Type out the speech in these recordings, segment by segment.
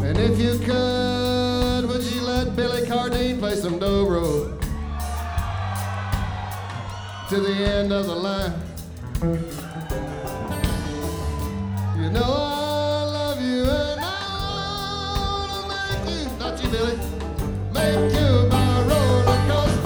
And if you could, would you let Billy Cardine play some dobro to the end of the line? You know I love you and I wanna make you, not you Billy, make you my roller coaster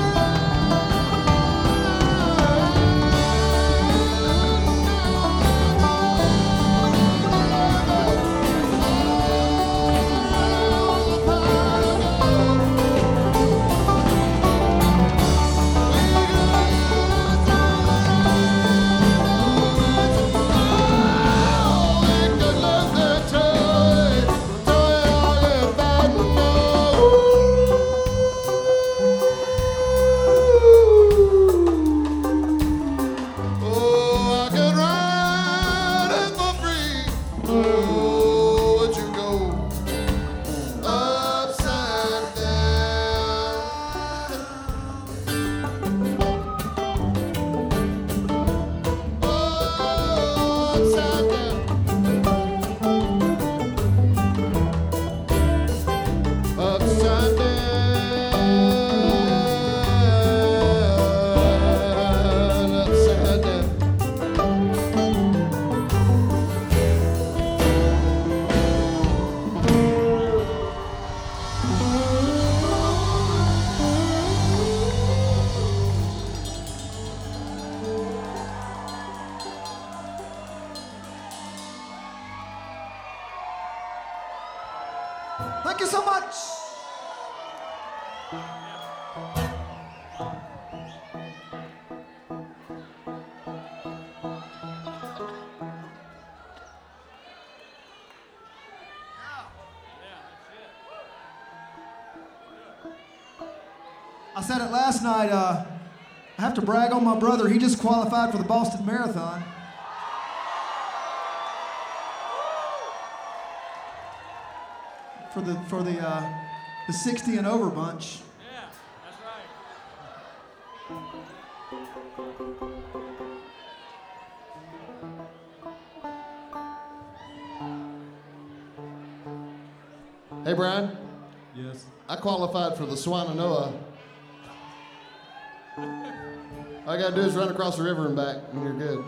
Thank you so much. I said it last night, I have to brag on my brother. He just qualified for the Boston Marathon. For the 60 and over bunch. Yeah, that's right. Hey, Brian. Yes. I qualified for the Swannanoa. All I gotta do is run across the river and back, and you're good.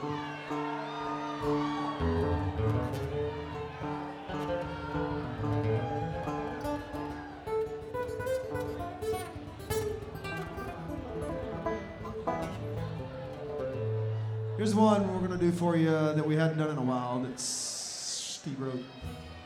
Here's one we're gonna do for you that we hadn't done in a while. That Steve wrote.